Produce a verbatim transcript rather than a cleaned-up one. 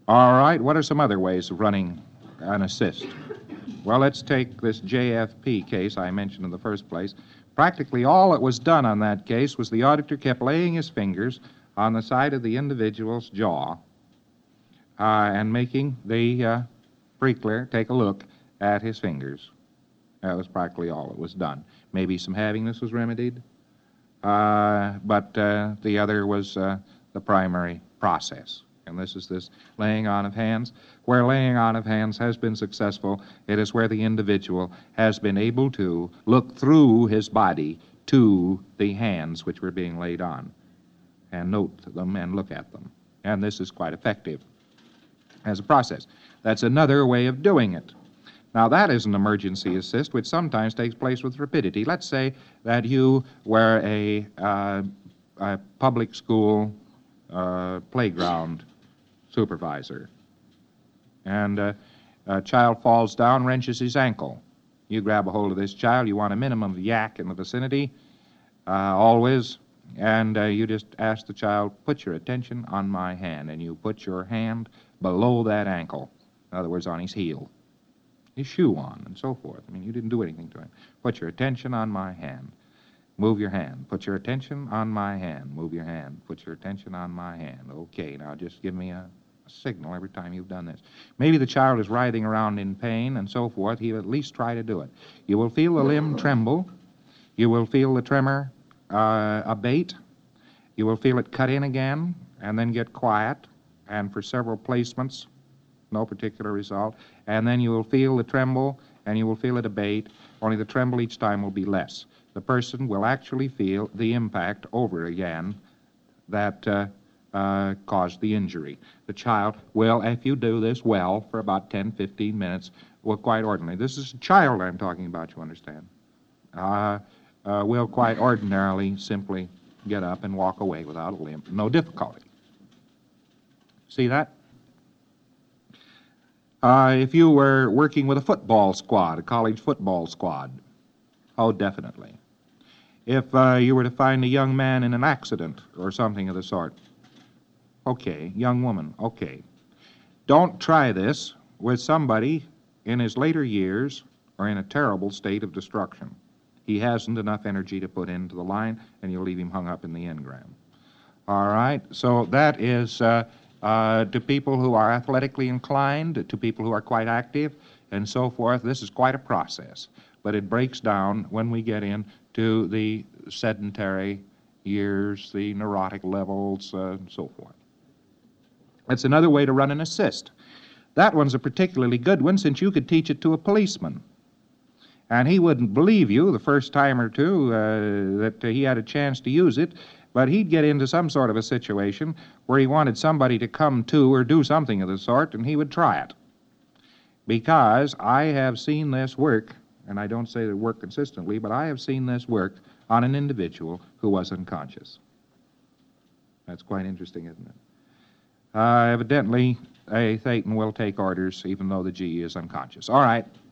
All right, what are some other ways of running an assist? Well, let's take this J F P case I mentioned in the first place. Practically all that was done on that case was the auditor kept laying his fingers on the side of the individual's jaw uh, and making the uh, pre-clear take a look at his fingers. That was practically all that was done. Maybe some havingness was remedied, uh, but uh, the other was uh, the primary process. And this is this laying on of hands. Where laying on of hands has been successful, it is where the individual has been able to look through his body to the hands which were being laid on and note them and look at them. And this is quite effective as a process. That's another way of doing it. Now, that is an emergency assist, which sometimes takes place with rapidity. Let's say that you were a, uh, a public school uh, playground supervisor, and uh, a child falls down, wrenches his ankle. You grab a hold of this child. You want a minimum of yak in the vicinity, uh, always, and uh, you just ask the child, put your attention on my hand, and you put your hand below that ankle, in other words, on his heel, his shoe on, and so forth. I mean, you didn't do anything to him. Put your attention on my hand. Move your hand. Put your attention on my hand. Move your hand. Put your attention on my hand. Okay, now just give me a, a signal every time you've done this. Maybe the child is writhing around in pain and so forth. He'll at least try to do it. You will feel the limb tremble. You will feel the tremor uh, abate. You will feel it cut in again and then get quiet. And for several placements, no particular result. And then you will feel the tremble and you will feel it abate, only the tremble each time will be less. The person will actually feel the impact over again that uh, uh, caused the injury. The child will, if you do this well for about ten, fifteen minutes, will quite ordinarily, this is a child I'm talking about, you understand, uh, uh, will quite ordinarily simply get up and walk away without a limp, no difficulty. See that? Uh, if you were working with a football squad, a college football squad, oh, definitely. If uh, you were to find a young man in an accident or something of the sort, okay. Young woman, okay. Don't try this with somebody in his later years or in a terrible state of destruction. He hasn't enough energy to put into the line, and you'll leave him hung up in the engram. All right? So that is uh, uh, to people who are athletically inclined, to people who are quite active, and so forth. This is quite a process. But it breaks down when we get into the sedentary years, the neurotic levels, uh, and so forth. That's another way to run an assist. That one's a particularly good one since you could teach it to a policeman. And he wouldn't believe you the first time or two uh, that uh, he had a chance to use it, but he'd get into some sort of a situation where he wanted somebody to come to or do something of the sort, and he would try it. Because I have seen this work, and I don't say that it worked consistently, but I have seen this work on an individual who was unconscious. That's quite interesting, isn't it? Uh, evidently, a Thetan will take orders even though the G is unconscious. All right.